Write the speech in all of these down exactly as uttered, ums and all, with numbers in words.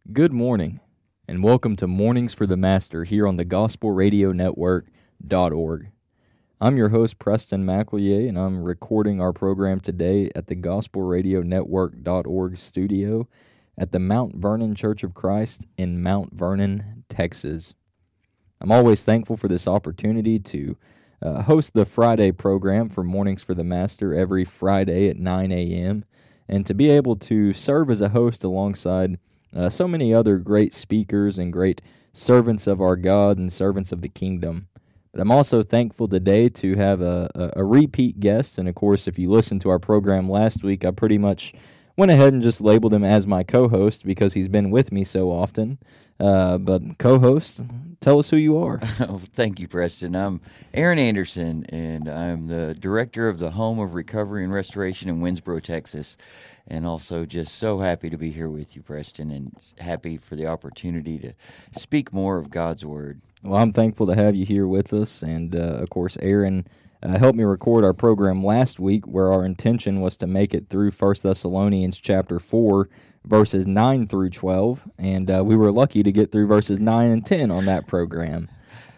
Good morning, and welcome to Mornings for the Master here on the gospel radio network dot org. I'm your host, Preston McEllier, and I'm recording our program today at the gospel radio network dot org studio at the Mount Vernon Church of Christ in Mount Vernon, Texas. I'm always thankful for this opportunity to uh, host the Friday program for Mornings for the Master every Friday at nine a.m., and to be able to serve as a host alongside uh, so many other great speakers and great servants of our God and servants of the kingdom. But I'm also thankful today to have a, a, a repeat guest, and of course, if you listened to our program last week, I pretty much went ahead and just labeled him as my co-host because he's been with me so often. Uh, but co-host, tell us who you are. Oh, thank you, Preston. I'm Aaron Anderson, and I'm the director of the Home of Recovery and Restoration in Winsboro, Texas, and also just so happy to be here with you, Preston, and happy for the opportunity to speak more of God's Word. Well, I'm thankful to have you here with us, and uh, of course, Aaron uh, helped me record our program last week, where our intention was to make it through First Thessalonians chapter four, verses nine through twelve, and uh, we were lucky to get through verses nine and ten on that program.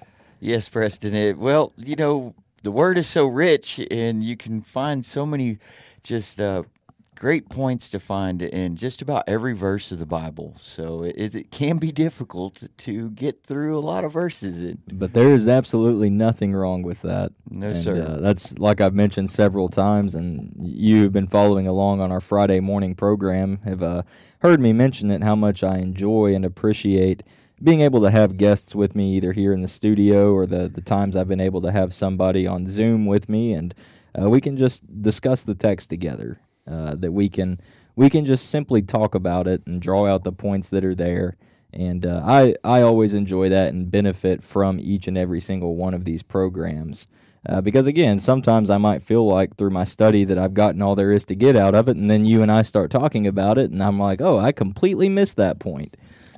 Yes, Preston. It, well, you know, the Word is so rich, and you can find so many just uh, great points to find in just about every verse of the Bible. So it, it can be difficult to get through a lot of verses. In. But there is absolutely nothing wrong with that. No, and, sir. Uh, that's like I've mentioned several times, and you've been following along on our Friday morning program, have uh, heard me mention it, how much I enjoy and appreciate being able to have guests with me either here in the studio or the, the times I've been able to have somebody on Zoom with me, and uh, we can just discuss the text together. Uh, that we can we can just simply talk about it and draw out the points that are there. And uh, I, I always enjoy that and benefit from each and every single one of these programs. Uh, because, again, sometimes I might feel like through my study that I've gotten all there is to get out of it, and then you and I start talking about it, and I'm like, oh, I completely missed that point.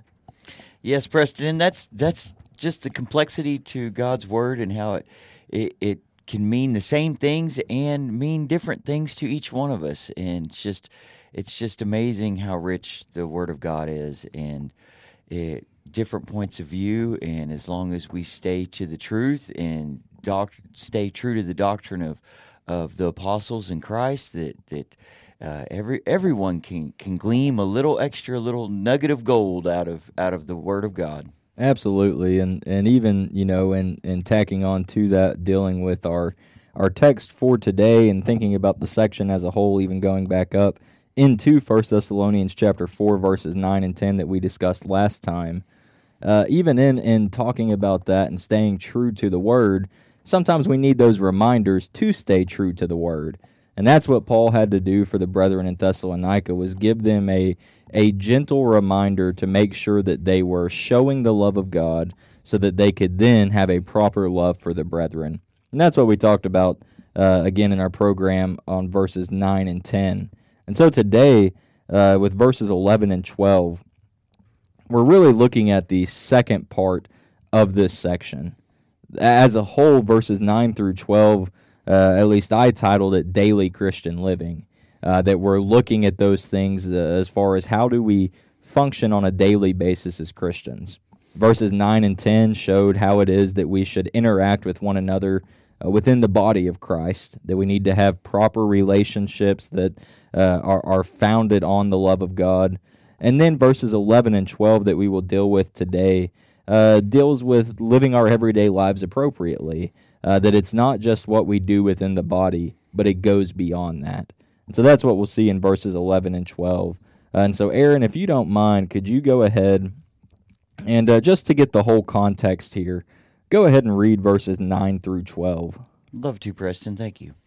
Yes, Preston, and that's that's just the complexity to God's Word and how it it, it can mean the same things and mean different things to each one of us. And it's just it's just amazing how rich the Word of God is, and it, different points of view. And as long as we stay to the truth and doc, stay true to the doctrine of of the apostles in Christ, that that uh, every everyone can can glean a little extra, little nugget of gold out of out of the Word of God. Absolutely, and and even, you know, in, in tacking on to that, dealing with our our text for today and thinking about the section as a whole, even going back up into First Thessalonians chapter four, verses nine and ten that we discussed last time, uh, even in, in talking about that and staying true to the Word, sometimes we need those reminders to stay true to the Word. And that's what Paul had to do for the brethren in Thessalonica, was give them a a gentle reminder to make sure that they were showing the love of God so that they could then have a proper love for the brethren. And that's what we talked about, uh, again, in our program on verses nine and ten. And so today, uh, with verses eleven and twelve, we're really looking at the second part of this section. As a whole, verses nine through twelve, uh, at least I titled it Daily Christian Living. Uh, that we're looking at those things uh, as far as how do we function on a daily basis as Christians. Verses nine and ten showed how it is that we should interact with one another uh, within the body of Christ, that we need to have proper relationships that uh, are, are founded on the love of God. And then verses eleven and twelve that we will deal with today uh, deals with living our everyday lives appropriately, uh, that it's not just what we do within the body, but it goes beyond that. And so that's what we'll see in verses eleven and twelve. Uh, and so, Aaron, if you don't mind, could you go ahead and uh, just to get the whole context here, go ahead and read verses nine through twelve. Love to, Preston. Thank you.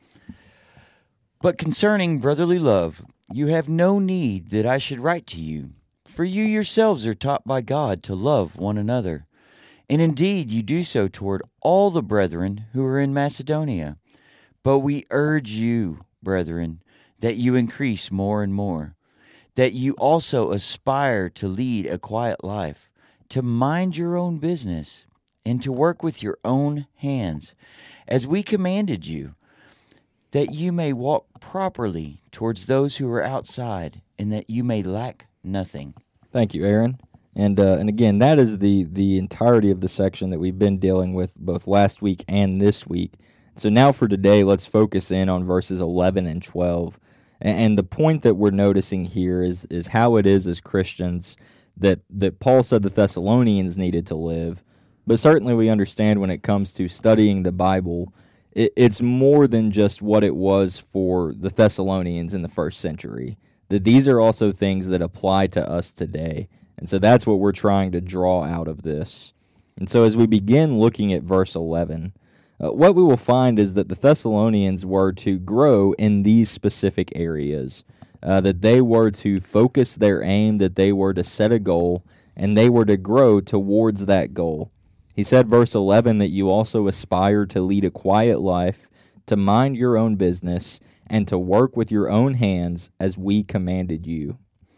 But concerning brotherly love, you have no need that I should write to you, for you yourselves are taught by God to love one another. And indeed you do so toward all the brethren who are in Macedonia. But we urge you, brethren, that you increase more and more, that you also aspire to lead a quiet life, to mind your own business, and to work with your own hands, as we commanded you, that you may walk properly towards those who are outside, and that you may lack nothing. Thank you, Aaron. And uh, and again, that is the the entirety of the section that we've been dealing with both last week and this week. So now for today, let's focus in on verses eleven and twelve. And, and the point that we're noticing here is is how it is as Christians that, that Paul said the Thessalonians needed to live. But certainly we understand when it comes to studying the Bible, it, it's more than just what it was for the Thessalonians in the first century. That these are also things that apply to us today. And so that's what we're trying to draw out of this. And so as we begin looking at verse eleven, uh, what we will find is that the Thessalonians were to grow in these specific areas, uh, that they were to focus their aim, that they were to set a goal, and they were to grow towards that goal. He said, verse eleven, that you also aspire to lead a quiet life, to mind your own business, and to work with your own hands as we commanded you.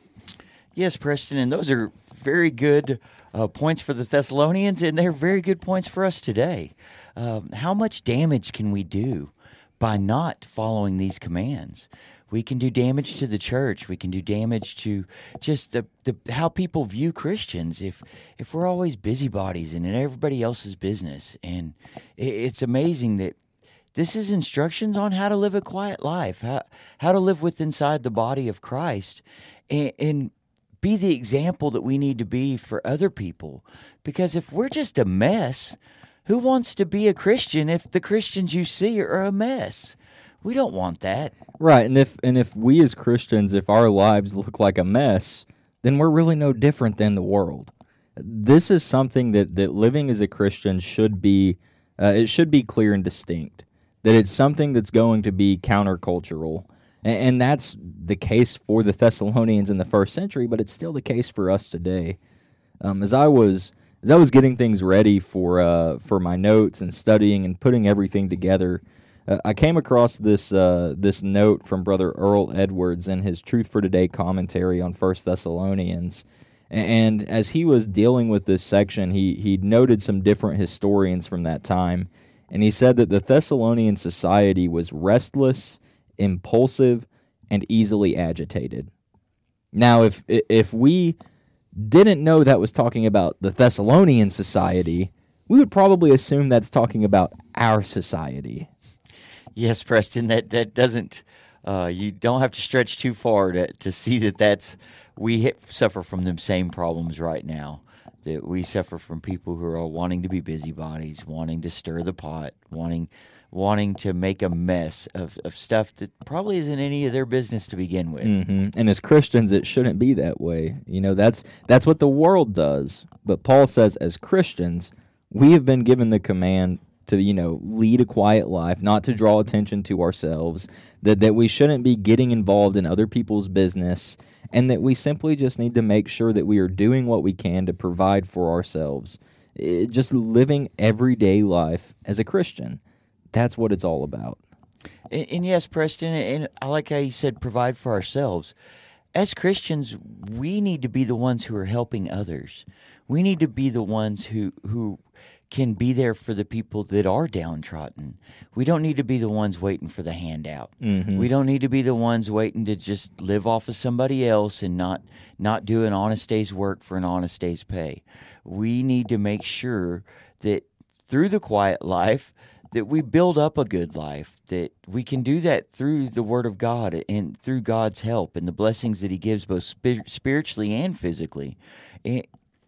Yes, Preston, and those are very good uh, points for the Thessalonians, and they're very good points for us today. Um, how much damage can we do by not following these commands? We can do damage to the church. We can do damage to just the, the how people view Christians if if we're always busybodies and in everybody else's business. And it, it's amazing that this is instructions on how to live a quiet life, how how to live with inside the body of Christ, and, and be the example that we need to be for other people. Because if we're just a mess, who wants to be a Christian if the Christians you see are a mess? We don't want that. Right, and if and if we as Christians, if our lives look like a mess, then we're really no different than the world. This is something that, that living as a Christian should be, uh, it should be clear and distinct. That it's something that's going to be countercultural. And, and that's the case for the Thessalonians in the first century, but it's still the case for us today. Um, as I was as I was getting things ready for uh, for my notes and studying and putting everything together, uh, I came across this uh, this note from Brother Earl Edwards in his Truth for Today commentary on First Thessalonians. And as he was dealing with this section, he he noted some different historians from that time. And he said that the Thessalonian society was restless, impulsive, and easily agitated. Now, if if we didn't know that was talking about the Thessalonian society, we would probably assume that's talking about our society. Yes, Preston, that, that doesn't, uh, you don't have to stretch too far to, to see that that's, we hit, suffer from the same problems right now. That we suffer from people who are wanting to be busybodies, wanting to stir the pot, wanting wanting to make a mess of, of stuff that probably isn't any of their business to begin with. Mm-hmm. And as Christians, it shouldn't be that way. You know, that's that's what the world does. But Paul says, as Christians, we have been given the command to, you know, lead a quiet life, not to draw attention to ourselves, that, that we shouldn't be getting involved in other people's business, and that we simply just need to make sure that we are doing what we can to provide for ourselves. It, just living everyday life as a Christian. That's what it's all about. And, and yes, Preston, and I like how you said provide for ourselves. As Christians, we need to be the ones who are helping others. We need to be the ones who who can be there for the people that are downtrodden. We don't need to be the ones waiting for the handout. Mm-hmm. We don't need to be the ones waiting to just live off of somebody else and not not do an honest day's work for an honest day's pay. We need to make sure that through the quiet life, that we build up a good life, that we can do that through the Word of God and through God's help and the blessings that He gives both spir- spiritually and physically. And,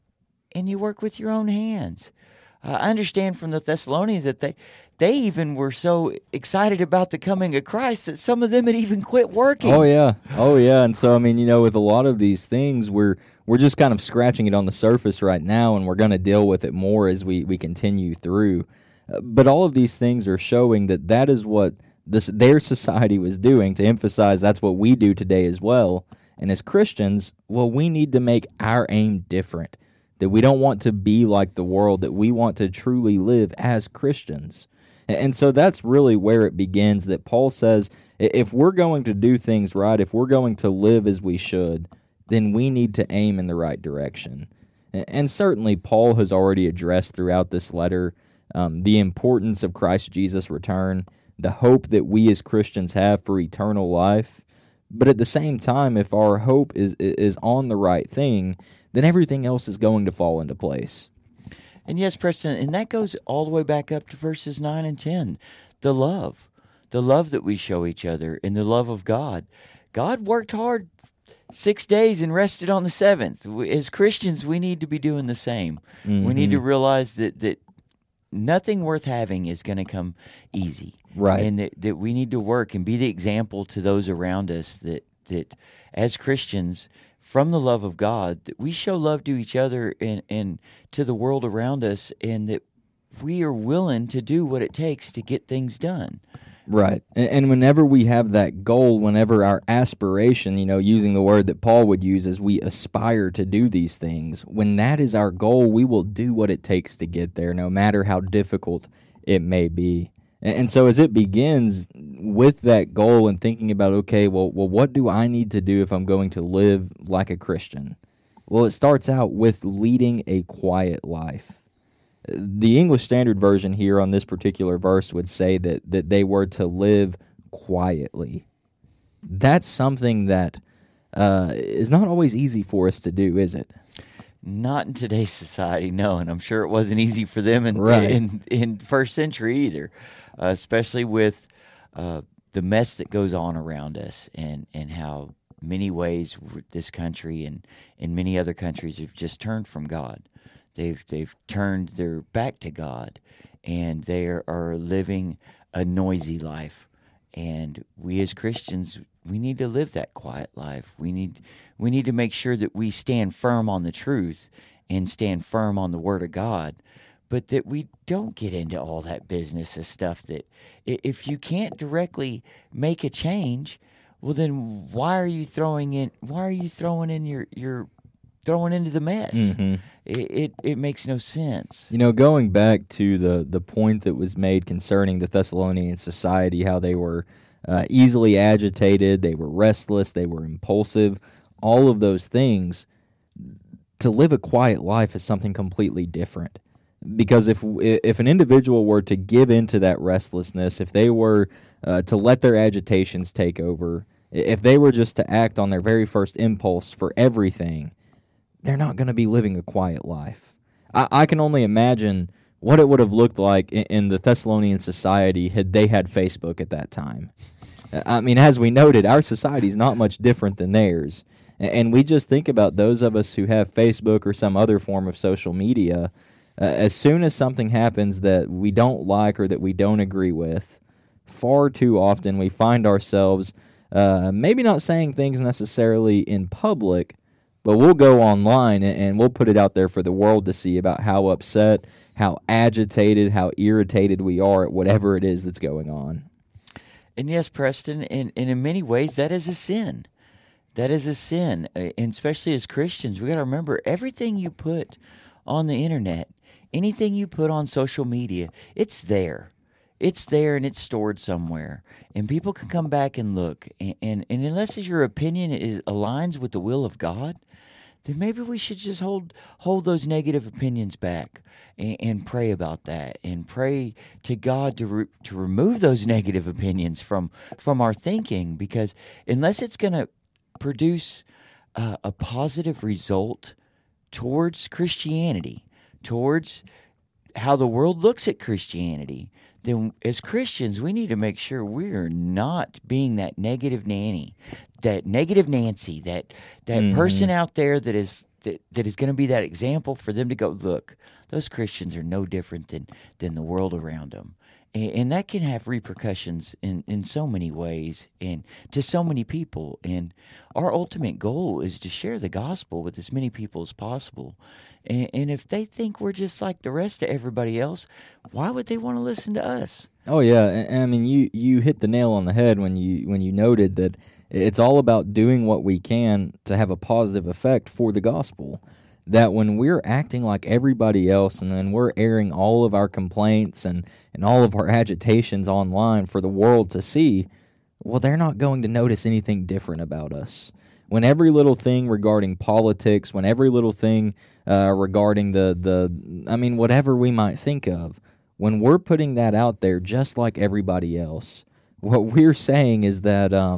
and you work with your own hands. Uh, I understand from the Thessalonians that they they even were so excited about the coming of Christ that some of them had even quit working. Oh, yeah. Oh, yeah. And so, I mean, you know, with a lot of these things, we're we're just kind of scratching it on the surface right now, and we're going to deal with it more as we, we continue through. But all of these things are showing that that is what this their society was doing, to emphasize that's what we do today as well. And as Christians, well, we need to make our aim different, that we don't want to be like the world, that we want to truly live as Christians. And so that's really where it begins, that Paul says if we're going to do things right, if we're going to live as we should, then we need to aim in the right direction. And certainly Paul has already addressed throughout this letter Um, the importance of Christ Jesus' return, the hope that we as Christians have for eternal life. But at the same time, if our hope is is on the right thing, then everything else is going to fall into place. And yes, Preston, and that goes all the way back up to verses nine and ten. The love, the love that we show each other and the love of God. God worked hard six days and rested on the seventh. As Christians, we need to be doing the same. Mm-hmm. We need to realize that, that nothing worth having is going to come easy. Right. And that, that we need to work and be the example to those around us that, that as Christians, from the love of God, that we show love to each other and, and to the world around us, and that we are willing to do what it takes to get things done. Right. And, and whenever we have that goal, whenever our aspiration, you know, using the word that Paul would use as we aspire to do these things, when that is our goal, we will do what it takes to get there, no matter how difficult it may be. And, and so as it begins with that goal and thinking about, okay, well, well, what do I need to do if I'm going to live like a Christian? Well, it starts out with leading a quiet life. The English Standard Version here on this particular verse would say that, that they were to live quietly. That's something that uh, is not always easy for us to do, is it? Not in today's society, no, and I'm sure it wasn't easy for them in right. in, in first century either, uh, especially with uh, the mess that goes on around us and, and how many ways this country and, and many other countries have just turned from God. They've they've turned their back to God, and they are, are living a noisy life. And we as Christians, we need to live that quiet life. We need we need to make sure that we stand firm on the truth and stand firm on the Word of God, but that we don't get into all that business of stuff that if you can't directly make a change, well then why are you throwing in why are you throwing in your your throwing into the mess? Mm-hmm. It, it it makes no sense. You know, going back to the, the point that was made concerning the Thessalonian society, how they were uh, easily agitated, they were restless, they were impulsive, all of those things, to live a quiet life is something completely different. Because if if an individual were to give into that restlessness, if they were uh, to let their agitations take over, if they were just to act on their very first impulse for everything, they're not going to be living a quiet life. I, I can only imagine what it would have looked like in, in the Thessalonian society had they had Facebook at that time. I mean, as we noted, our society is not much different than theirs. And, and we just think about those of us who have Facebook or some other form of social media. Uh, as soon as something happens that we don't like or that we don't agree with, far too often we find ourselves uh, maybe not saying things necessarily in public, but we'll go online and we'll put it out there for the world to see about how upset, how agitated, how irritated we are at whatever it is that's going on. And yes, Preston, and, and in many ways that is a sin. That is a sin. And especially as Christians, we got to remember everything you put on the internet, anything you put on social media, it's there. It's there and it's stored somewhere. And people can come back and look. And, and, and unless your opinion is aligns with the will of God, then maybe we should just hold hold those negative opinions back and, and pray about that and pray to God to re, to remove those negative opinions from from our thinking, because unless it's going to produce uh, a positive result towards Christianity, towards how the world looks at Christianity, then as Christians we need to make sure we are not being that negative nanny, that negative Nancy, that that mm-hmm. person out there that is that, that is going to be that example for them to go, look, those Christians are no different than than the world around them. And, and that can have repercussions in, in so many ways and to so many people. And our ultimate goal is to share the gospel with as many people as possible. And, and if they think we're just like the rest of everybody else, why would they want to listen to us? Oh yeah, and, I mean you, you hit the nail on the head when you when you noted that it's all about doing what we can to have a positive effect for the gospel. That when we're acting like everybody else and then we're airing all of our complaints and, and all of our agitations online for the world to see, well, they're not going to notice anything different about us. When every little thing regarding politics, when every little thing uh, regarding the, the, I mean, whatever we might think of, when we're putting that out there just like everybody else, what we're saying is that um,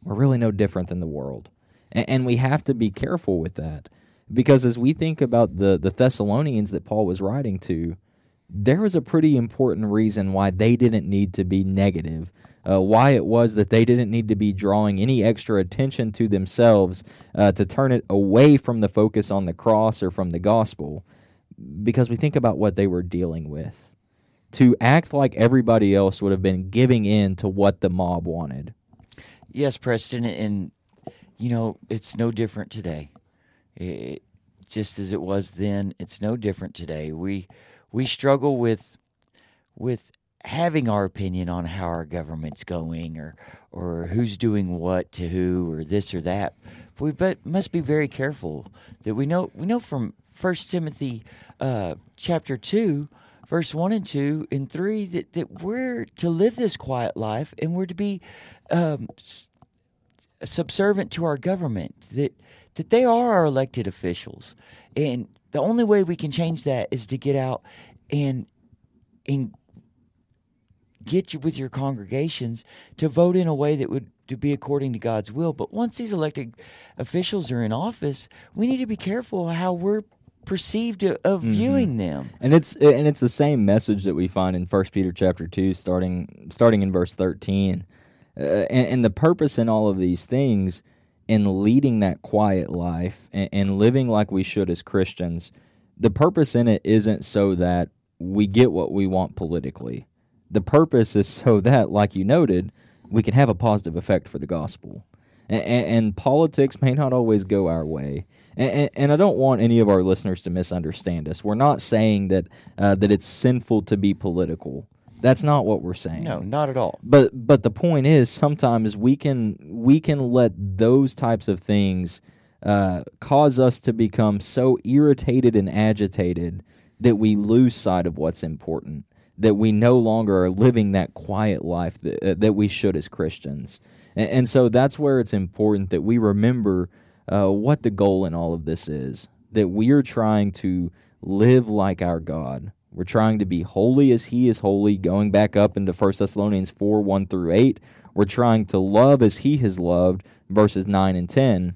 we're really no different than the world. And, and we have to be careful with that, because as we think about the, the Thessalonians that Paul was writing to, there was a pretty important reason why they didn't need to be negative, uh, why it was that they didn't need to be drawing any extra attention to themselves uh, to turn it away from the focus on the cross or from the gospel, because we think about what they were dealing with. To act like everybody else would have been giving in to what the mob wanted. Yes, Preston, and, you know, it's no different today. It, just as it was then, it's no different today. We... We struggle with with having our opinion on how our government's going, or or who's doing what to who, or this or that. But we but must be very careful that we know we know from First Timothy uh, chapter two, verse one and two and three that, that we're to live this quiet life, and we're to be um, subservient to our government. That that they are our elected officials, and the only way we can change that is to get out and and get you with your congregations to vote in a way that would to be according to God's will. But once these elected officials are in office, we need to be careful how we're perceived of mm-hmm. viewing them. And it's and it's the same message that we find in First Peter chapter two, starting starting in verse thirteen. Uh, and, and the purpose in all of these things, in leading that quiet life and, and living like we should as Christians, the purpose in it isn't so that we get what we want politically. The purpose is so that, like you noted, we can have a positive effect for the gospel. And, and, and politics may not always go our way. And, and, and I don't want any of our listeners to misunderstand us. We're not saying that uh, that it's sinful to be political. That's not what we're saying. No, not at all. But but the point is, sometimes we can we can let those types of things uh, cause us to become so irritated and agitated that we lose sight of what's important, that we no longer are living that quiet life that, uh, that we should as Christians. And, and so that's where it's important that we remember uh, what the goal in all of this is, that we are trying to live like our God. We're trying to be holy as He is holy, going back up into First Thessalonians four, one through eight. We're trying to love as He has loved, verses nine and ten,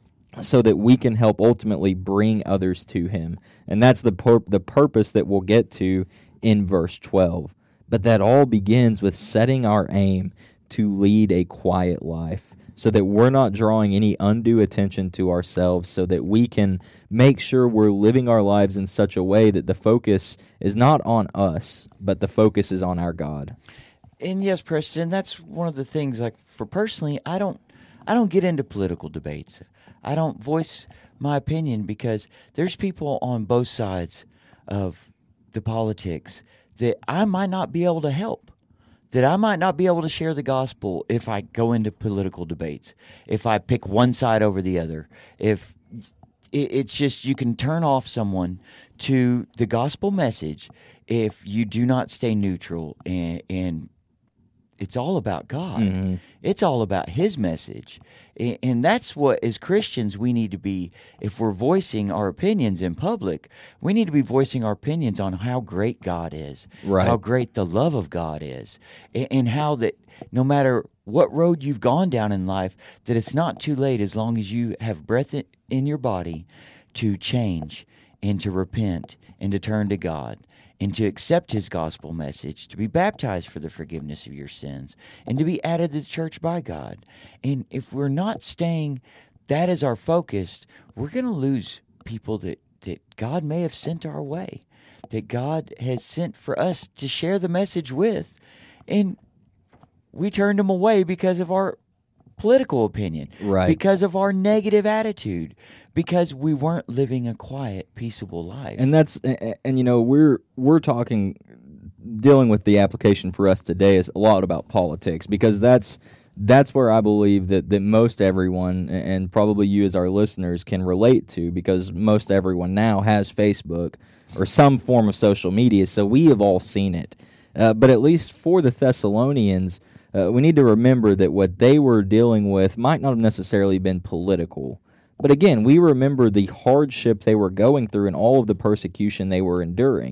so that we can help ultimately bring others to Him. And that's the pur- the purpose that we'll get to in verse twelve. But that all begins with setting our aim to lead a quiet life, so that we're not drawing any undue attention to ourselves, so that we can make sure we're living our lives in such a way that the focus is not on us, but the focus is on our God. And yes, Preston, that's one of the things, like, for personally, I don't I don't get into political debates. I don't voice my opinion because there's people on both sides of the politics that I might not be able to help. That I might not be able to share the gospel if I go into political debates, if I pick one side over the other. If it's just, you can turn off someone to the gospel message if you do not stay neutral, and, and it's all about God. Mm-hmm. It's all about His message. And that's what, as Christians, we need to be. If we're voicing our opinions in public, we need to be voicing our opinions on how great God is, right. how great the love of God is, and how that no matter what road you've gone down in life, that it's not too late as long as you have breath in your body to change and to repent and to turn to God, and to accept His gospel message, to be baptized for the forgiveness of your sins, and to be added to the church by God. And if we're not staying, that is our focus, we're going to lose people that, that God may have sent our way, that God has sent for us to share the message with, and we turned them away because of our political opinion, right. because of our negative attitude, because we weren't living a quiet, peaceable life. And that's and, and you know we're we're talking dealing with the application for us today is a lot about politics, because that's that's where I believe that, that most everyone, and probably you as our listeners, can relate to, because most everyone now has Facebook or some form of social media, so we have all seen it. Uh, but at least for the Thessalonians, uh, we need to remember that what they were dealing with might not have necessarily been political. But again, we remember the hardship they were going through and all of the persecution they were enduring.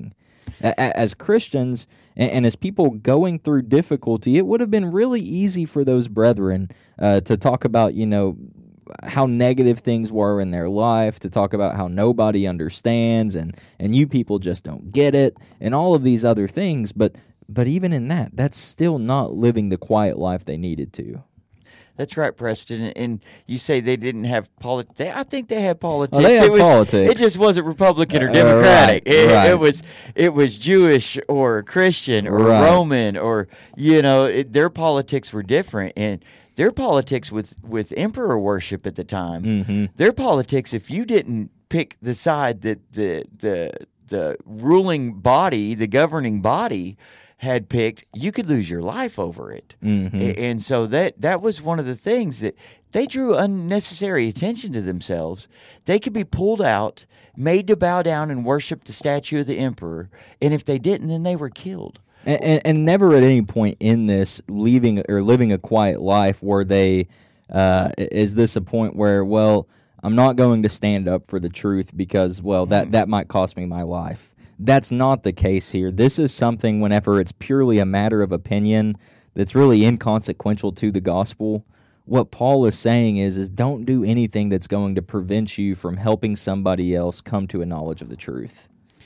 A- As Christians and, and as people going through difficulty, it would have been really easy for those brethren uh, to talk about, you know, how negative things were in their life, to talk about how nobody understands and, and you people just don't get it, and all of these other things. But but even in that, that's still not living the quiet life they needed to. That's right, Preston. And you say they didn't have politics. I think they had politics. Oh, they had it was, politics. It just wasn't Republican or Uh, Democratic. right, it, right. it was it was Jewish or Christian or Right. Roman or, you know, it, their politics were different. And their politics with, with emperor worship at the time, Mm-hmm. their politics, if you didn't pick the side that the the the ruling body, the governing body had picked, you could lose your life over it. Mm-hmm. A- And so that that was one of the things that they drew unnecessary attention to themselves. They could be pulled out, made to bow down and worship the statue of the emperor, and if they didn't, then they were killed. And, and, and never at any point in this leaving or living a quiet life were they, uh, is this a point where, well, I'm not going to stand up for the truth because, well, that, that might cost me my life. That's not the case here. This is something whenever it's purely a matter of opinion that's really inconsequential to the gospel. What Paul is saying is, is don't do anything that's going to prevent you from helping somebody else come to a knowledge of the truth.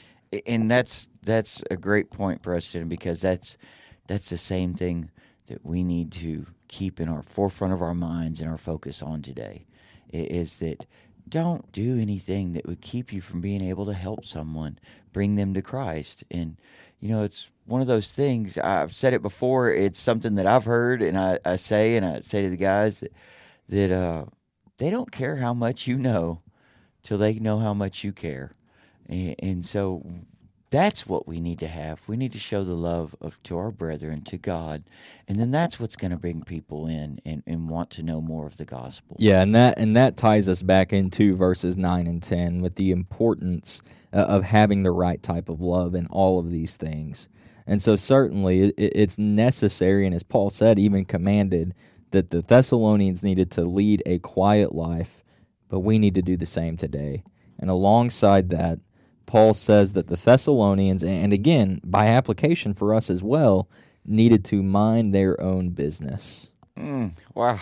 And that's that's a great point, Preston, because that's that's the same thing that we need to keep in our forefront of our minds and our focus on today, is that don't do anything that would keep you from being able to help someone, bring them to Christ. And, you know, it's one of those things, I've said it before, it's something that I've heard, and I, I say, and I say to the guys that, that uh, they don't care how much you know till they know how much you care. And, and so that's what we need to have. We need to show the love of to our brethren, to God, and then that's what's going to bring people in and, and want to know more of the gospel. Yeah, and that and that ties us back into verses nine and ten with the importance uh, of having the right type of love in all of these things. And so certainly it, it's necessary, and as Paul said, even commanded, that the Thessalonians needed to lead a quiet life, but we need to do the same today. And alongside that, Paul says that the Thessalonians, and again, by application for us as well, needed to mind their own business. Mm, wow.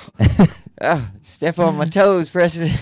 oh, step on my toes, President.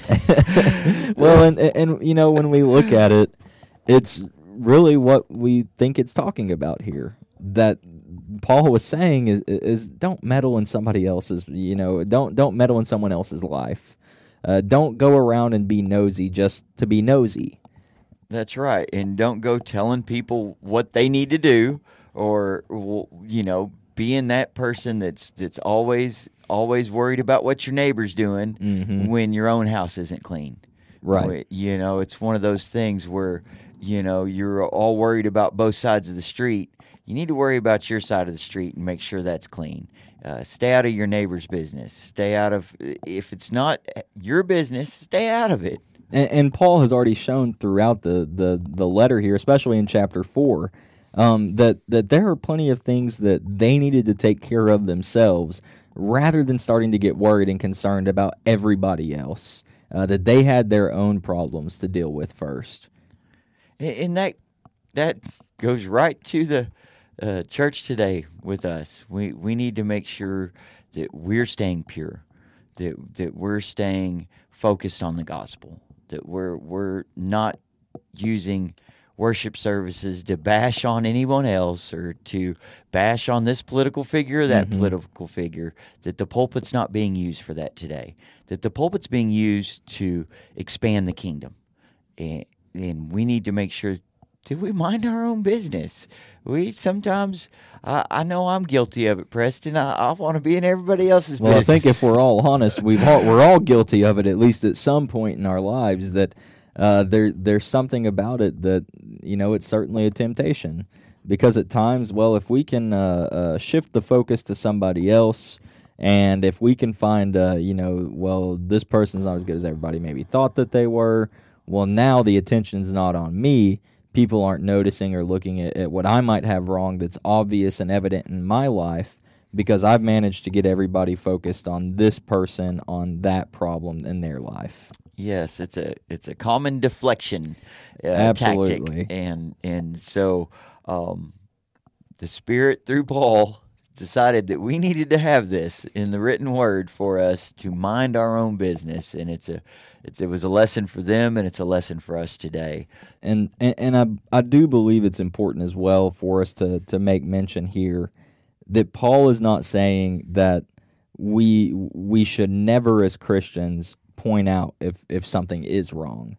Well, and, and, you know, when we look at it, it's really what we think it's talking about here. That Paul was saying is, is don't meddle in somebody else's, you know, don't, don't meddle in someone else's life. Uh, don't go around and be nosy just to be nosy. That's right. And don't go telling people what they need to do, or, you know, being that person that's that's always always worried about what your neighbor's doing Mm-hmm. when your own house isn't clean. Right. You know, it's one of those things where, you know, you're all worried about both sides of the street. You need to worry about your side of the street and make sure that's clean. Uh, stay out of your neighbor's business. Stay out of, if it's not your business, stay out of it. And, and Paul has already shown throughout the, the, the letter here, especially in chapter four, um, that, that there are plenty of things that they needed to take care of themselves rather than starting to get worried and concerned about everybody else, uh, that they had their own problems to deal with first. And that that goes right to the uh, church today with us. We we need to make sure that we're staying pure, that that we're staying focused on the gospel, that we're we're not using worship services to bash on anyone else or to bash on this political figure or that Mm-hmm. political figure, that the pulpit's not being used for that today, that the pulpit's being used to expand the kingdom. And, and we need to make sure that we mind our own business. We sometimes, I, I know I'm guilty of it, Preston. I, I want to be in everybody else's Well, business. I think if we're all honest, we've all, we're all guilty of it at least at some point in our lives. That uh, there there's something about it that, you know, it's certainly a temptation, because at times, well, if we can uh, uh, shift the focus to somebody else, and if we can find, uh, you know, well, this person's not as good as everybody maybe thought that they were. Well, now the attention's not on me. People aren't noticing or looking at, at what I might have wrong that's obvious and evident in my life, because I've managed to get everybody focused on this person, on that problem in their life. Yes, it's a it's a common deflection uh, Absolutely. tactic, and and so um, the Spirit through Paul decided that we needed to have this in the written word for us to mind our own business, and it's a it's, it was a lesson for them, and it's a lesson for us today. And and, and I I do believe it's important as well for us to to make mention here that Paul is not saying that we we should never as Christians point out if if something is wrong.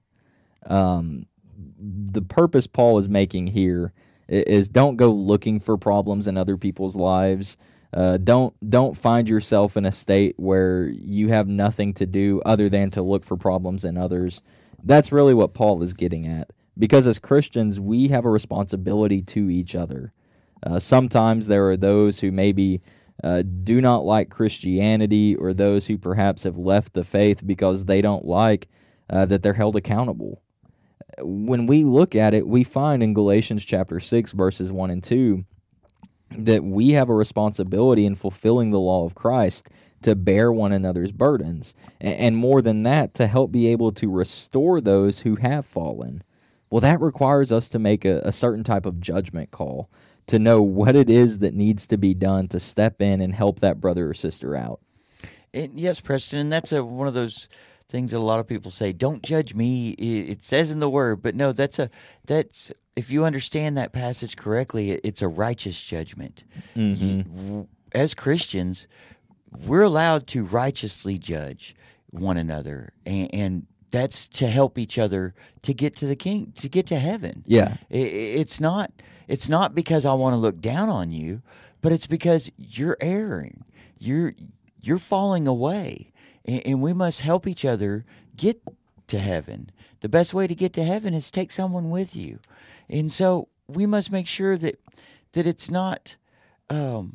Um, the purpose Paul is making here is don't go looking for problems in other people's lives. Uh, don't don't find yourself in a state where you have nothing to do other than to look for problems in others. That's really what Paul is getting at. Because as Christians, we have a responsibility to each other. Uh, sometimes there are those who maybe uh, do not like Christianity, or those who perhaps have left the faith because they don't like uh, that they're held accountable. When we look at it, we find in Galatians chapter six, verses one and two, that we have a responsibility in fulfilling the law of Christ to bear one another's burdens, and more than that, to help be able to restore those who have fallen. Well, that requires us to make a, a certain type of judgment call, to know what it is that needs to be done to step in and help that brother or sister out. And yes, Preston, and that's a, one of those things that a lot of people say, don't judge me, it says in the word. But no, that's a that's if you understand that passage correctly, it's a righteous judgment. Mm-hmm. As Christians, we're allowed to righteously judge one another, and, and that's to help each other to get to the king, to get to heaven. Yeah, it, it's not it's not because I want to look down on you, but it's because you're erring, you're you're falling away. And we must help each other get to heaven. The best way to get to heaven is take someone with you. And so we must make sure that that it's not, um,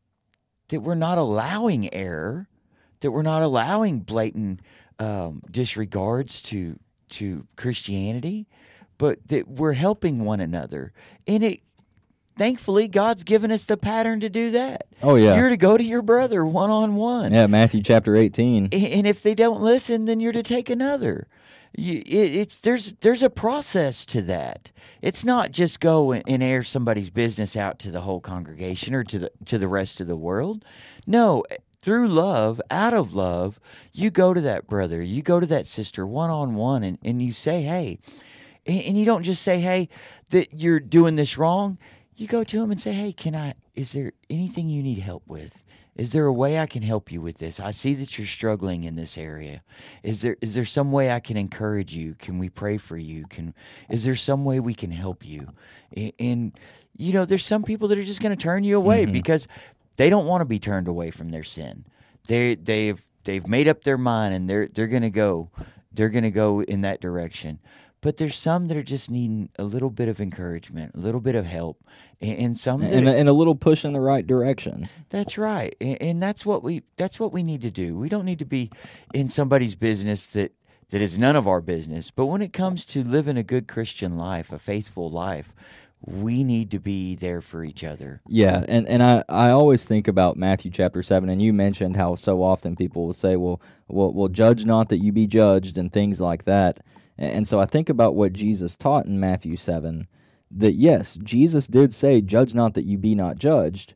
that we're not allowing error, that we're not allowing blatant um, disregards to to Christianity, but that we're helping one another. And it, thankfully, God's given us the pattern to do that. Oh, yeah. You're to go to your brother one-on-one. Yeah, Matthew chapter eighteen. And if they don't listen, then you're to take another. You, it, it's there's there's a process to that. It's not just go and, and air somebody's business out to the whole congregation or to the to the rest of the world. No, through love, out of love, you go to that brother, you go to that sister one-on-one, and, and you say, hey, and, and you don't just say, hey, that you're doing this wrong. You go to them and say, hey, can I, is there anything you need help with? Is there a way I can help you with this? I see that you're struggling in this area. Is there is there some way I can encourage you? Can we pray for you? Can is there some way we can help you? And, and you know, there's some people that are just going to turn you away mm-hmm. because they don't want to be turned away from their sin. They they've they've made up their mind, and they're they're going to go they're going to go in that direction. But there's some that are just needing a little bit of encouragement, a little bit of help, and, and some that and, a, and a little push in the right direction. That's right, and, and that's what we that's what we need to do. We don't need to be in somebody's business that, that is none of our business. But when it comes to living a good Christian life, a faithful life, we need to be there for each other. Yeah, and, and I, I always think about Matthew chapter seven, and you mentioned how so often people will say, well, well, well, judge not that you be judged, and things like that. And so I think about what Jesus taught in Matthew seven, that yes, Jesus did say, judge not that you be not judged,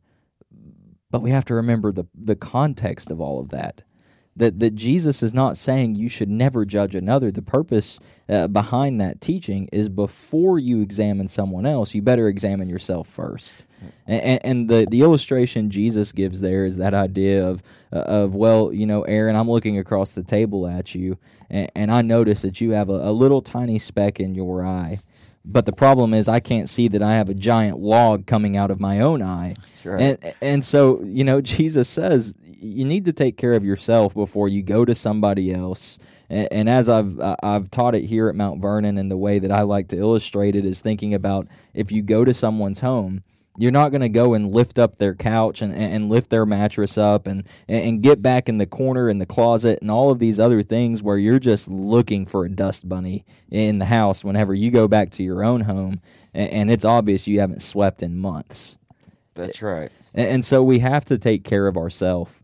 but we have to remember the, the context of all of that. That that Jesus is not saying you should never judge another. The purpose uh, behind that teaching is before you examine someone else, you better examine yourself first. And, and the, the illustration Jesus gives there is that idea of, uh, of well, you know, Aaron, I'm looking across the table at you, and, and I notice that you have a, a little tiny speck in your eye. But the problem is I can't see that I have a giant log coming out of my own eye. That's right. And, and so, you know, Jesus says you need to take care of yourself before you go to somebody else. And, and as I've I've taught it here at Mount Vernon, and the way that I like to illustrate it is thinking about if you go to someone's home, you're not going to go and lift up their couch and, and lift their mattress up and, and get back in the corner in the closet and all of these other things where you're just looking for a dust bunny in the house whenever you go back to your own home, and, and it's obvious you haven't slept in months. That's right. And, and so we have to take care of ourselves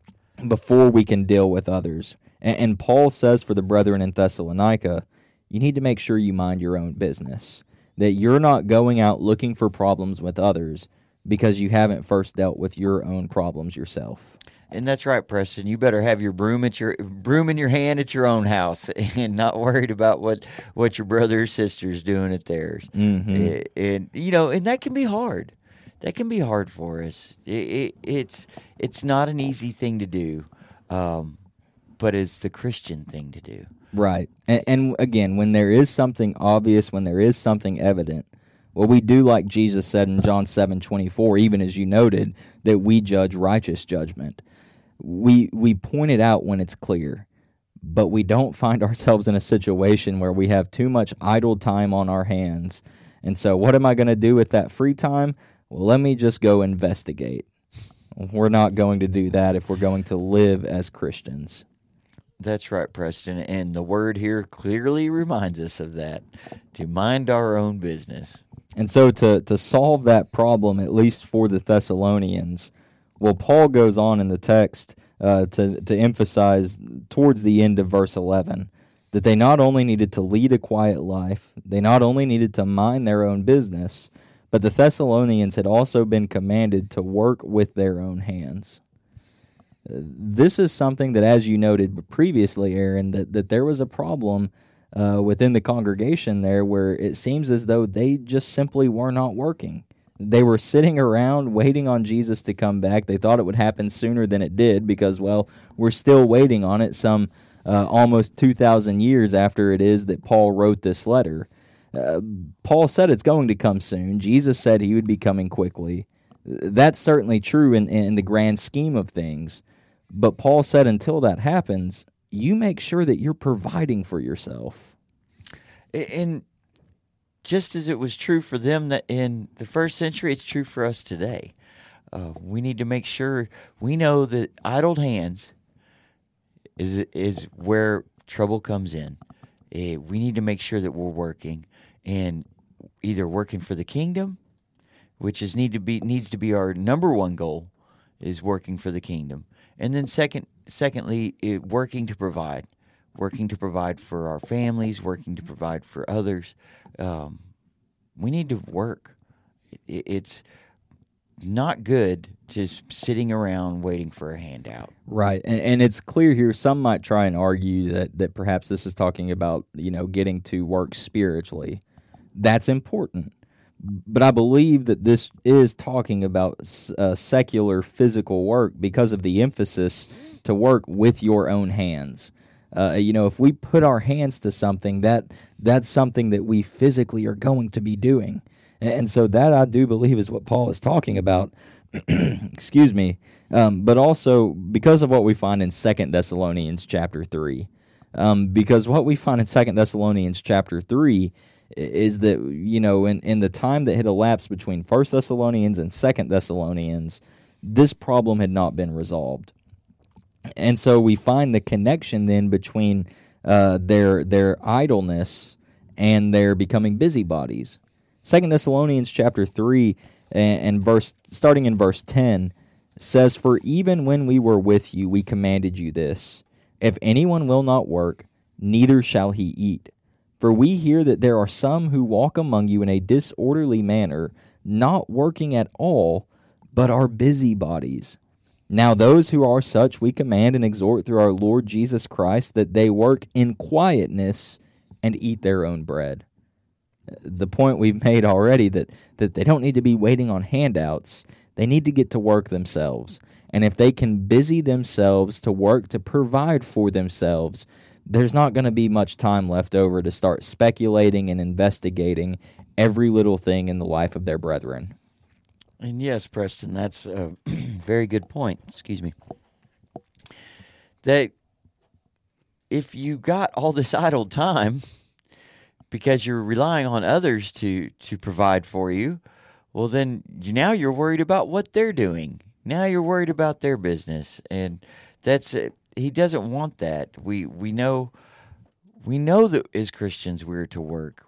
before we can deal with others. And, and Paul says for the brethren in Thessalonica, you need to make sure you mind your own business. that you're not going out looking for problems with others because you haven't first dealt with your own problems yourself. And that's right, Preston. You better have your broom at your broom in your hand at your own house, and not worried about what, what your brother or sister's doing at theirs. Mm-hmm. And, and you know, and that can be hard. That can be hard for us. It, it, it's it's not an easy thing to do, um, but it's the Christian thing to do. Right. And, and again, when there is something obvious, when there is something evident, well, we do like Jesus said in John seven twenty-four, even as you noted, that we judge righteous judgment. We we point it out when it's clear, but we don't find ourselves in a situation where we have too much idle time on our hands. And so what am I going to do with that free time? Well, let me just go investigate. We're not going to do that if we're going to live as Christians. That's right, Preston. And the word here clearly reminds us of that, to mind our own business. And so to, to solve that problem, at least for the Thessalonians, well, Paul goes on in the text uh, to, to emphasize towards the end of verse eleven that they not only needed to lead a quiet life, they not only needed to mind their own business, but the Thessalonians had also been commanded to work with their own hands. This is something that, as you noted previously, Aaron, that, that there was a problem uh, within the congregation there where it seems as though they just simply were not working. They were sitting around waiting on Jesus to come back. They thought it would happen sooner than it did because, well, we're still waiting on it some uh, almost two thousand years after it is that Paul wrote this letter. Uh, Paul said it's going to come soon. Jesus said he would be coming quickly. That's certainly true in, in the grand scheme of things. But Paul said until that happens, you make sure that you're providing for yourself. And just as it was true for them that in the first century, it's true for us today. Uh, we need to make sure we know that idle hands is is where trouble comes in. Uh, we need to make sure that we're working, and either working for the kingdom, which is need to be needs to be our number one goal, is working for the kingdom, and then second, secondly, it, working to provide, working to provide for our families, working to provide for others. Um, we need to work. It, it's not good just sitting around waiting for a handout. Right, and, and it's clear here, some might try and argue that, that perhaps this is talking about, you know, getting to work spiritually. That's important. But I believe that this is talking about uh, secular physical work because of the emphasis to work with your own hands. Uh, you know, if we put our hands to something, that that's something that we physically are going to be doing. And, and so that I do believe is what Paul is talking about. Excuse me. Um, but also because of what we find in Second Thessalonians chapter three. Um, because what we find in Second Thessalonians chapter three is that, you know, in, in the time that had elapsed between First Thessalonians and Second Thessalonians, this problem had not been resolved. And so we find the connection then between uh, their their idleness and their becoming busybodies. Second Thessalonians chapter three and, and verse starting in verse ten says, "For even when we were with you, we commanded you this: if anyone will not work, neither shall he eat. For we hear that there are some who walk among you in a disorderly manner, not working at all, but are busybodies. Now those who are such we command and exhort through our Lord Jesus Christ that they work in quietness and eat their own bread." The point we've made already that, that they don't need to be waiting on handouts. They need to get to work themselves. And if they can busy themselves to work to provide for themselves, there's not going to be much time left over to start speculating and investigating every little thing in the life of their brethren. And yes, Preston, that's a very good point. Excuse me. That if you got all this idle time because you're relying on others to, to provide for you, well, then you, now you're worried about what they're doing. Now you're worried about their business, and that's it. He doesn't want that. We we know we know that as Christians we're to work.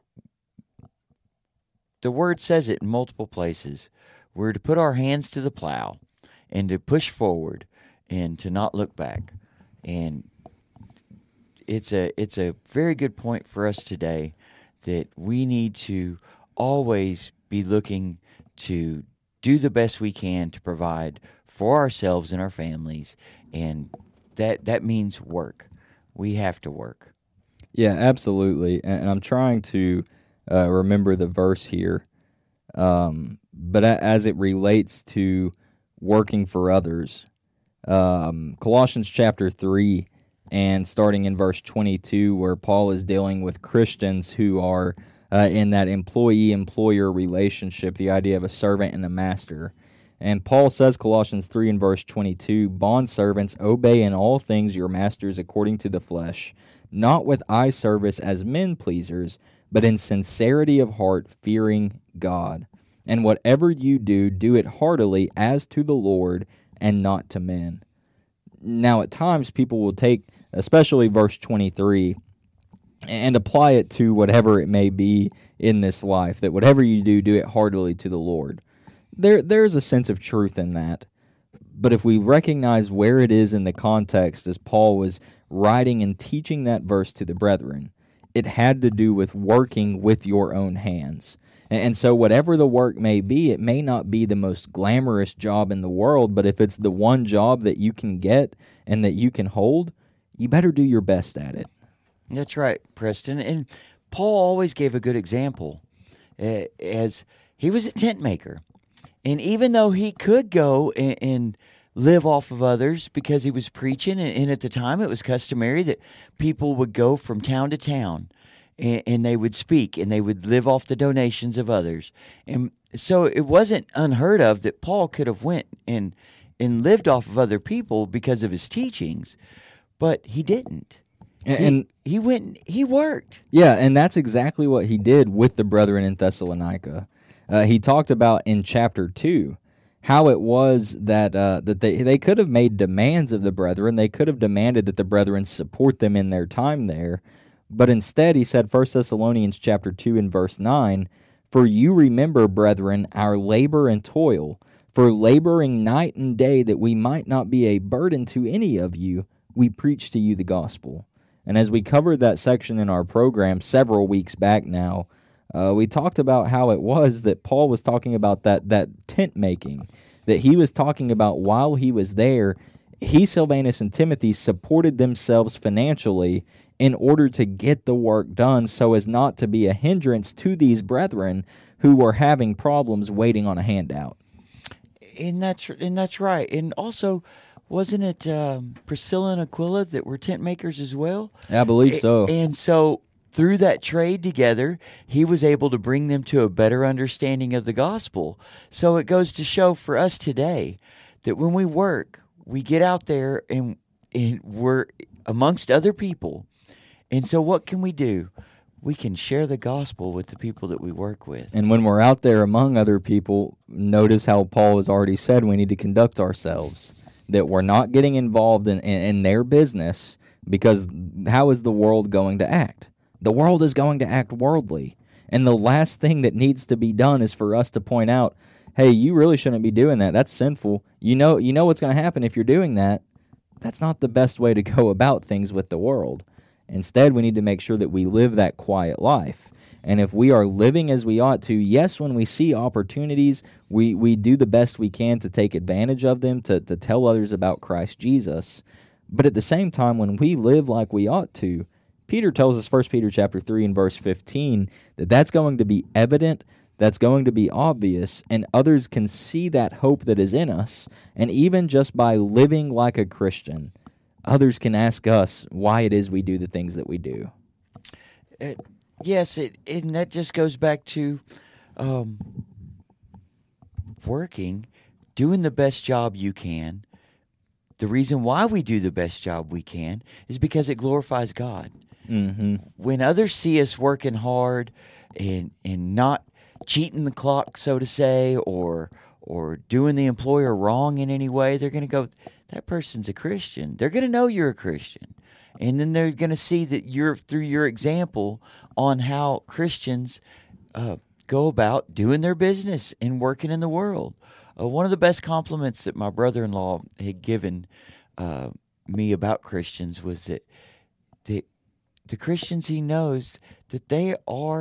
The Word says it in multiple places. We're to put our hands to the plow and to push forward and to not look back. And it's a it's a very good point for us today that we need to always be looking to do the best we can to provide for ourselves and our families, and that that means work. We have to work. Yeah, absolutely. And, and I'm trying to uh, remember the verse here, um, but a, as it relates to working for others, um, Colossians chapter three, and starting in verse twenty-two, where Paul is dealing with Christians who are uh, in that employee-employer relationship, the idea of a servant and a master. And Paul says, Colossians three and verse twenty-two, "Bondservants, obey in all things your masters according to the flesh, not with eye service as men pleasers, but in sincerity of heart, fearing God. And whatever you do, do it heartily as to the Lord and not to men." Now, at times, people will take, especially verse twenty-three, and apply it to whatever it may be in this life, that whatever you do, do it heartily to the Lord. There, there's a sense of truth in that. But if we recognize where it is in the context as Paul was writing and teaching that verse to the brethren, it had to do with working with your own hands. And so whatever the work may be, it may not be the most glamorous job in the world, but if it's the one job that you can get and that you can hold, you better do your best at it. That's right, Preston. And Paul always gave a good example, uh, as he was a tent maker. And even though he could go and, and live off of others because he was preaching, and, and at the time it was customary that people would go from town to town and, and they would speak and they would live off the donations of others. And so it wasn't unheard of that Paul could have went and, and lived off of other people because of his teachings, but he didn't. And, he, and he went, he worked. Yeah, and that's exactly what he did with the brethren in Thessalonica. Uh, he talked about in chapter two how it was that uh, that they they could have made demands of the brethren. They could have demanded that the brethren support them in their time there. But instead, he said, First Thessalonians chapter two and verse nine, "For you remember, brethren, our labor and toil, for laboring night and day that we might not be a burden to any of you, we preach to you the gospel." And as we covered that section in our program several weeks back now, Uh, we talked about how it was that Paul was talking about that that tent making, that he was talking about while he was there, he, Silvanus, and Timothy supported themselves financially in order to get the work done so as not to be a hindrance to these brethren who were having problems waiting on a handout. And that's, and that's right. And also, wasn't it um, Priscilla and Aquila that were tent makers as well? I believe so. And so through that trade together, he was able to bring them to a better understanding of the gospel. So it goes to show for us today that when we work, we get out there and, and we're amongst other people. And so what can we do? We can share the gospel with the people that we work with. And when we're out there among other people, notice how Paul has already said we need to conduct ourselves, that we're not getting involved in, in, in their business, because how is the world going to act? The world is going to act worldly. And the last thing that needs to be done is for us to point out, hey, you really shouldn't be doing that. That's sinful. You know, you know what's going to happen if you're doing that. That's not the best way to go about things with the world. Instead, we need to make sure that we live that quiet life. And if we are living as we ought to, yes, when we see opportunities, we, we do the best we can to take advantage of them, to, to tell others about Christ Jesus. But at the same time, when we live like we ought to, Peter tells us, First Peter chapter three and verse fifteen, that that's going to be evident, that's going to be obvious, and others can see that hope that is in us. And even just by living like a Christian, others can ask us why it is we do the things that we do. Uh, yes, it, and that just goes back to um, working, doing the best job you can. The reason why we do the best job we can is because it glorifies God. Mm-hmm. When others see us working hard and and not cheating the clock, so to say, or or doing the employer wrong in any way, they're going to go, that person's a Christian. They're going to know you're a Christian. And then they're going to see that you're, through your example, on how Christians uh, go about doing their business and working in the world. Uh, one of the best compliments that my brother-in-law had given uh, me about Christians was that the, the Christians he knows, that they are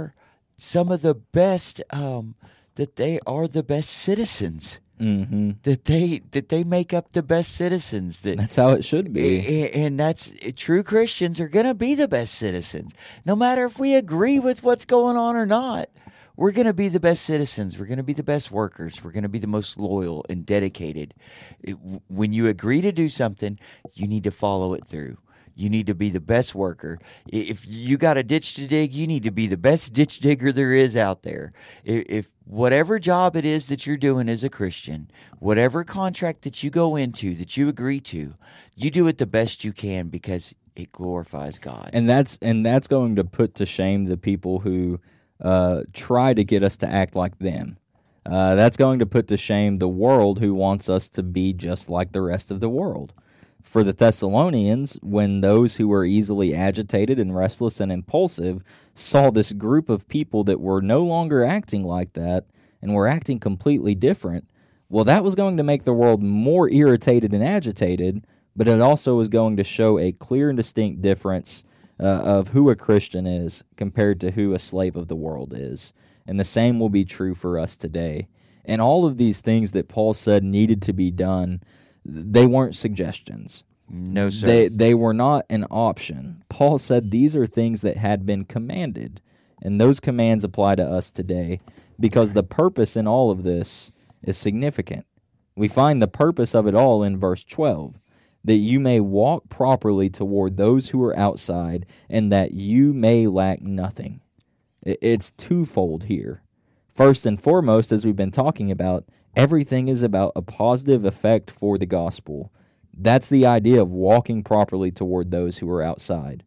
some of the best, um, that they are the best citizens. Mm-hmm. That they that they make up the best citizens. That That's how it should be. and that's true Christians are going to be the best citizens, no matter if we agree with what's going on or not. We're going to be the best citizens. We're going to be the best workers. We're going to be the most loyal and dedicated. It, when you agree to do something, you need to follow it through. You need to be the best worker. If you got a ditch to dig, you need to be the best ditch digger there is out there. If, if whatever job it is that you're doing as a Christian, whatever contract that you go into, that you agree to, you do it the best you can because it glorifies God. And that's and that's going to put to shame the people who uh, try to get us to act like them. Uh, that's going to put to shame the world who wants us to be just like the rest of the world. For the Thessalonians, when those who were easily agitated and restless and impulsive saw this group of people that were no longer acting like that and were acting completely different, well, that was going to make the world more irritated and agitated, but it also was going to show a clear and distinct difference uh, of who a Christian is compared to who a slave of the world is. And the same will be true for us today. And all of these things that Paul said needed to be done, they weren't suggestions. No, sir. They they were not an option. Paul said these are things that had been commanded, and those commands apply to us today because the purpose in all of this is significant. We find the purpose of it all in verse twelve, that you may walk properly toward those who are outside, and that you may lack nothing. It's twofold here. First and foremost, as we've been talking about, everything is about a positive effect for the gospel. That's the idea of walking properly toward those who are outside.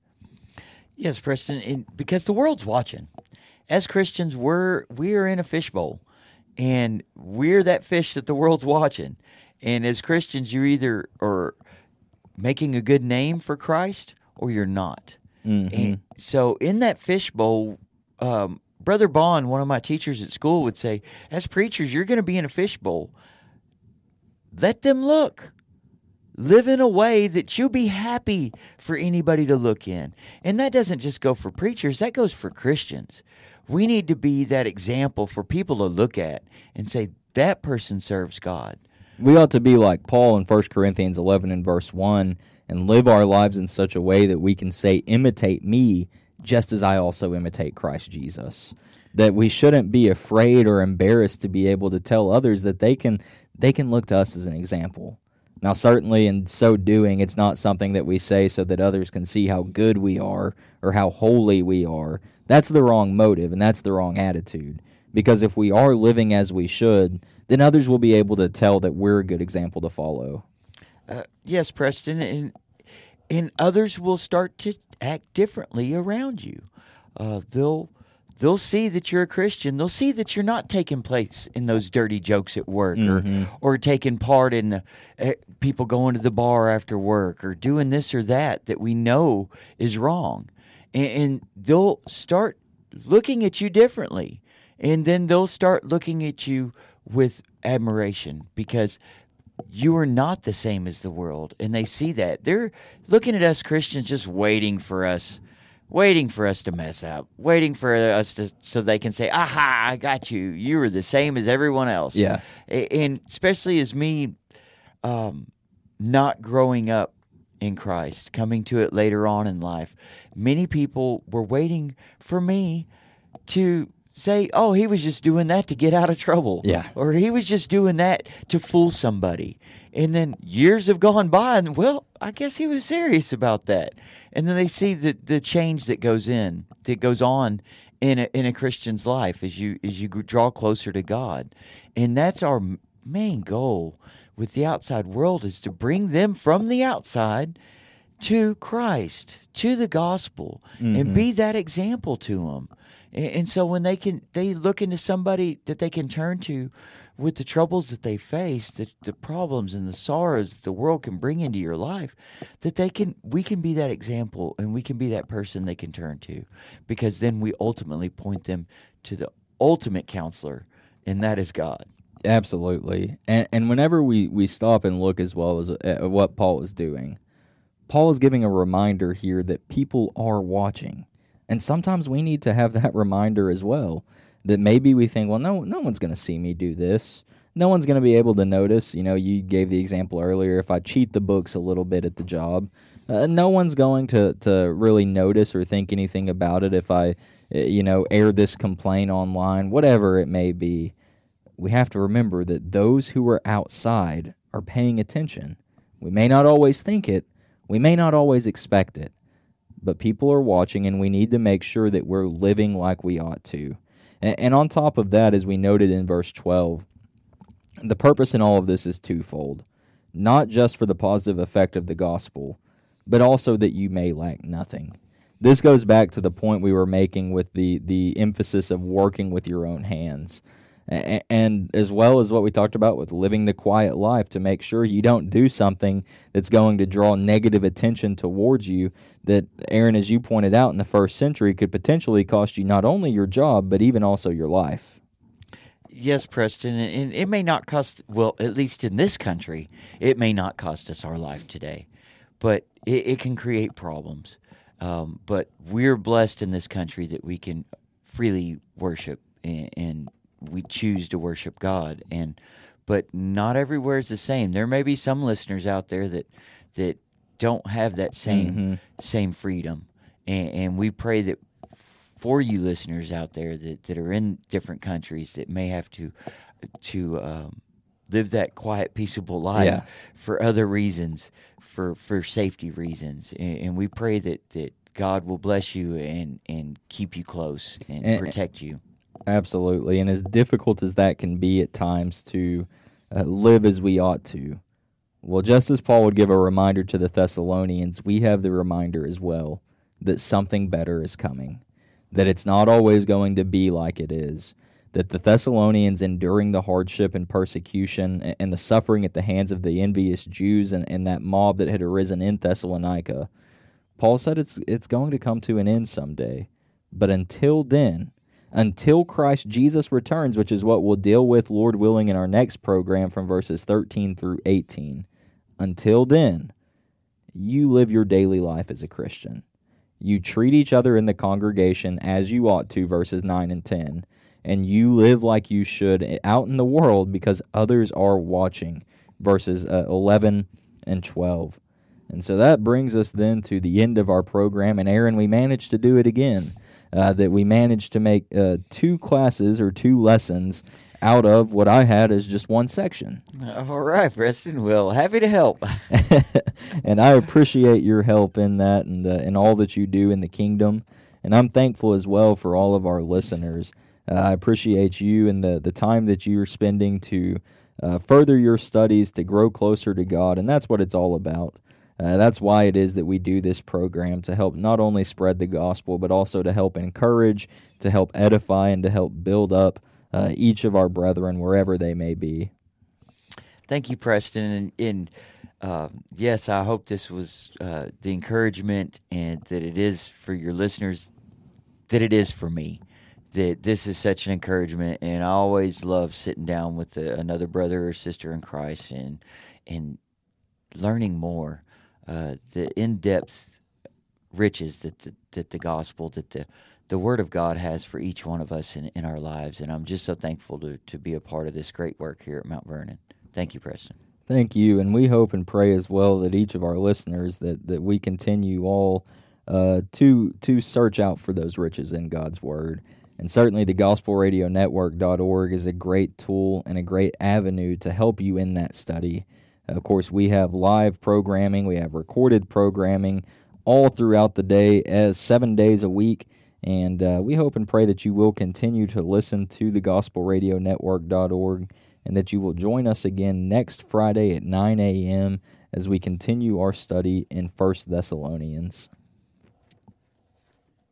Yes, Preston, and because the world's watching. As Christians, we're we are in a fishbowl, and we're that fish that the world's watching. And as Christians, you either are making a good name for Christ or you're not. Mm-hmm. And so in that fishbowl, um, Brother Bond, one of my teachers at school, would say, as preachers, you're going to be in a fishbowl. Let them look. Live in a way that you'll be happy for anybody to look in. And that doesn't just go for preachers, that goes for Christians. We need to be that example for people to look at and say, that person serves God. We ought to be like Paul in First Corinthians eleven and verse one and live our lives in such a way that we can say, imitate me, just as I also imitate Christ Jesus. That we shouldn't be afraid or embarrassed to be able to tell others that they can they can look to us as an example. Now, certainly in so doing, it's not something that we say so that others can see how good we are or how holy we are. That's the wrong motive, and that's the wrong attitude. Because if we are living as we should, then others will be able to tell that we're a good example to follow. Uh, yes, Preston, and, and others will start to act differently around you. Uh, they'll they'll see that you're a Christian. They'll see that you're not taking place in those dirty jokes at work, Mm-hmm. or or taking part in uh, people going to the bar after work, or doing this or that that we know is wrong, and, and they'll start looking at you differently, and then they'll start looking at you with admiration because you are not the same as the world, and they see that. They're looking at us Christians just waiting for us, waiting for us to mess up, waiting for us to so they can say, aha, I got you. You are the same as everyone else. Yeah. And especially as me um, not growing up in Christ, coming to it later on in life, many people were waiting for me to say, oh, he was just doing that to get out of trouble. Yeah. Or he was just doing that to fool somebody. And then years have gone by, and, well, I guess he was serious about that. And then they see the, the change that goes in, that goes on in a, in a Christian's life as you as you draw closer to God. And that's our main goal with the outside world, is to bring them from the outside to Christ, to the gospel, mm-hmm. and be that example to them. And so when they can, they look into somebody that they can turn to with the troubles that they face, the, the problems and the sorrows that the world can bring into your life, that they can, we can be that example, and we can be that person they can turn to, because then we ultimately point them to the ultimate counselor, and that is God. Absolutely. And, and whenever we, we stop and look as well as at what Paul is doing, Paul is giving a reminder here that people are watching. And sometimes we need to have that reminder as well, that maybe we think, well, no, no one's going to see me do this. No one's going to be able to notice. You know, you gave the example earlier, if I cheat the books a little bit at the job, uh, no one's going to, to really notice or think anything about it if I, you know, air this complaint online, whatever it may be. We have to remember that those who are outside are paying attention. We may not always think it. We may not always expect it. But people are watching, and we need to make sure that we're living like we ought to. And, and on top of that, as we noted in verse twelve, the purpose in all of this is twofold. Not just for the positive effect of the gospel, but also that you may lack nothing. This goes back to the point we were making with the, the emphasis of working with your own hands. And as well as what we talked about with living the quiet life, to make sure you don't do something that's going to draw negative attention towards you, that, Aaron, as you pointed out, in the first century could potentially cost you not only your job, but even also your life. Yes, Preston, and it may not cost, well, at least in this country, it may not cost us our life today, but it, it can create problems. Um, but we're blessed in this country that we can freely worship and, and we choose to worship God, and but not everywhere is the same. There may be some listeners out there that that don't have that same mm-hmm. same freedom, and, and we pray that for you listeners out there that, that are in different countries that may have to to um, live that quiet, peaceable life yeah. for other reasons, for for safety reasons, and, and we pray that, that God will bless you and, and keep you close and, and protect you. Absolutely, and as difficult as that can be at times to uh, live as we ought to, well, just as Paul would give a reminder to the Thessalonians, we have the reminder as well that something better is coming, that it's not always going to be like it is, that the Thessalonians, enduring the hardship and persecution and the suffering at the hands of the envious Jews and, and that mob that had arisen in Thessalonica, Paul said it's it's going to come to an end someday. But until then, until Christ Jesus returns, which is what we'll deal with, Lord willing, in our next program from verses thirteen through eighteen. Until then, you live your daily life as a Christian. You treat each other in the congregation as you ought to, verses nine and ten. And you live like you should out in the world because others are watching, verses uh, eleven and twelve. And so that brings us then to the end of our program. And Aaron, we managed to do it again. Uh, that we managed to make uh, two classes or two lessons out of what I had as just one section. All right, Preston. Well, happy to help. And I appreciate your help in that and, uh, and all that you do in the kingdom. And I'm thankful as well for all of our listeners. Uh, I appreciate you and the, the time that you're spending to uh, further your studies, to grow closer to God, and that's what it's all about. Uh, that's why it is that we do this program, to help not only spread the gospel, but also to help encourage, to help edify, and to help build up uh, each of our brethren wherever they may be. Thank you, Preston. And, and uh, yes, I hope this was uh, the encouragement, and that it is for your listeners, that it is for me, that this is such an encouragement. And I always love sitting down with a, another brother or sister in Christ and and learning more. Uh, the in-depth riches that the, that the gospel, that the, the Word of God has for each one of us in, in our lives. And I'm just so thankful to, to be a part of this great work here at Mount Vernon. Thank you, Preston. Thank you. And we hope and pray as well that each of our listeners, that, that we continue all uh, to to search out for those riches in God's Word. And certainly the gospel radio network dot org is a great tool and a great avenue to help you in that study. Of course, we have live programming, we have recorded programming all throughout the day, as seven days a week, and uh, we hope and pray that you will continue to listen to the gospel radio network dot org and that you will join us again next Friday at nine a.m. as we continue our study in First Thessalonians.